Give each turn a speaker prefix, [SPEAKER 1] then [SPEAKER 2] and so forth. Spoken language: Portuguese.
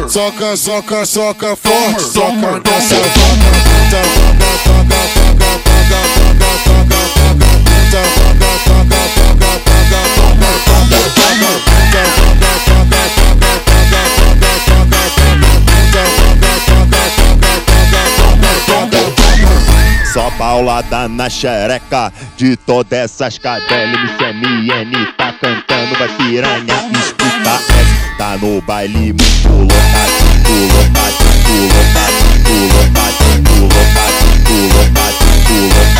[SPEAKER 1] Soca, soca, soca forte, soca nessa vaca.
[SPEAKER 2] Só paulada na xereca de todas essas cadelas. MCMN tá cantando, vai piranha, escuta essa. Tá no baile muito loucadinho, loucadinho, loucadinho, loucadinho, loucadinho, loucadinho, loucadinho.